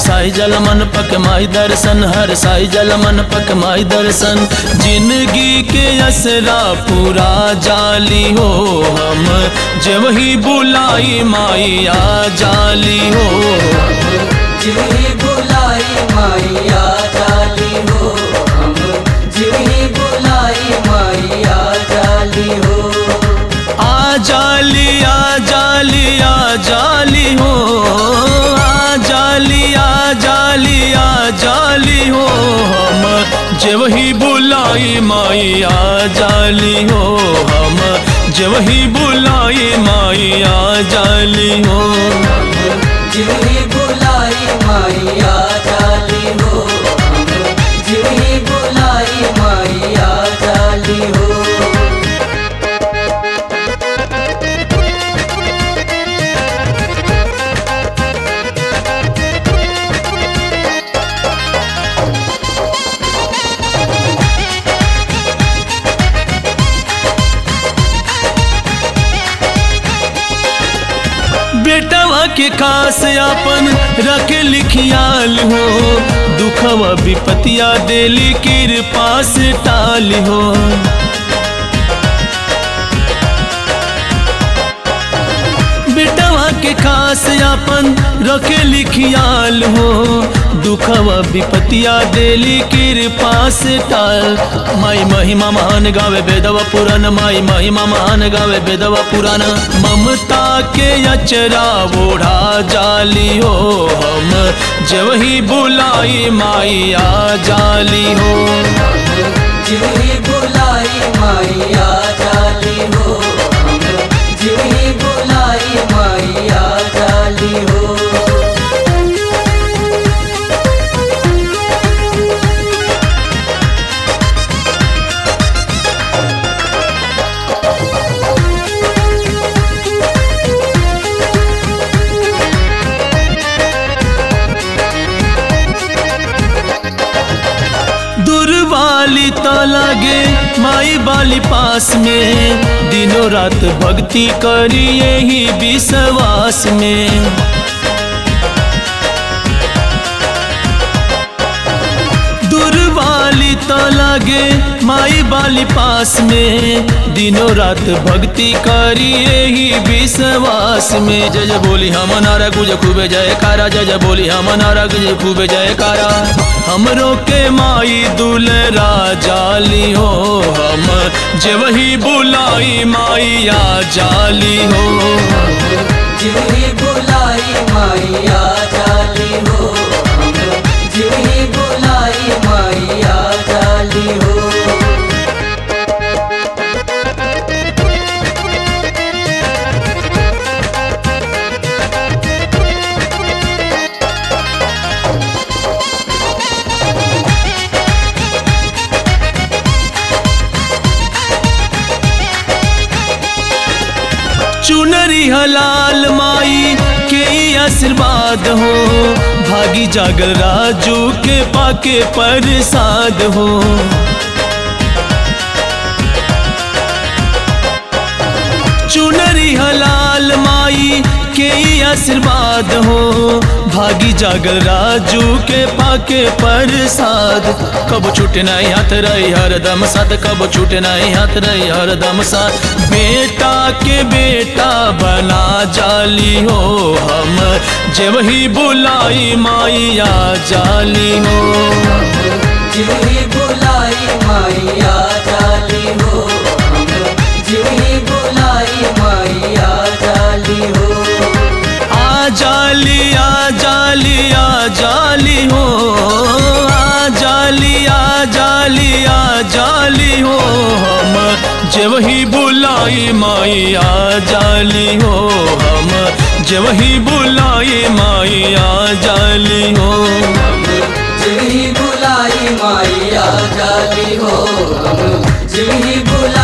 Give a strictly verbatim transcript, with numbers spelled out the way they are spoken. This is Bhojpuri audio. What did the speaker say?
साई जल मन पक माई दर्शन, हर साई जल मन पक माई दर्शन। जिंदगी के असरा पूरा जाली हो, हम जब ही बुलाई माई आ जाली हो। जब ही बुलाई माई आ जाली हो, हम जब ही बुलाई माई आ जाली हो। आ जाली आ जाली आ जाली हो, आ जाली आ जाली आ जाली हो। हम जब ही बुलाई माई आ जाली हो, हम जब ही बुलाई माई आ जाली हो। जब ही बुलाई माई आ जाली हो, हम जब ही बुलाई माई आ जाली हो। बेटवा के खास अपन रख लिखियाल हो, दुखवा विपतिया देली कृपा से टाल हो। बेटवा के खास अपन रखे लिखियाल हो, दुखवा विपतिया देली कृपा से टाल। माई महिमा महान गावे बेदवा पुराण, माई महिमा महान गावे बेदवा पुराण। ममता के अचरा ओढ़ा जाली हो, हम जब ही बुलाई माई आ जाली हो। जब ही बुलाई माई आ जाली हो, हम जब ही बुलाई माई आ जाली हो। वाली तो लगे माई बाली पास में, दिनों रात भक्ति करी यही विश्वास में। दूर वाली तो लगे माई बाली पास में, दिनों रात भक्ति करी यही विश्वास में। जय जय बोली हम नारा गुज खूबे जयकारा, जय जय बोली हम नारा गुज खूबे जयकारा। हमरो के माई दुलरा जाली हो, हम जब ही बुलाई माई आ जाली हो। जब ही बुलाई माई आ जाली हो, हम जब ही बुलाई माई आ जाली हो। चुनरी हलाल माई के आशीर्वाद हो, भागी जागल राजू के पाके प्रसाद हो। चुनरी हलाल माई के आशीर्वाद हो, भागी जागल राजू के पाके प्रसाद। कब छूटे नहीं हाथ रही हरदम साथ, कब छूटे नहीं हाथ रही हरदम साथ। बेटा के बेटा बना जाली हो, हम जब ही बुलाई माई आ जाली हो। जब ही बुलाई माई आ जाली हो, हम जब ही बुलाई माई आ जाली हो। आ जाली आ जाली आ जाली हो, आ जाली आ जाली आ जाली हो। हम जब ही बुलाई माई आ जाली हो, हम जब ही बुलाई माई आ जाली हो। जब ही बुलाई माई आ जाली हो, हम जब ही बुलाई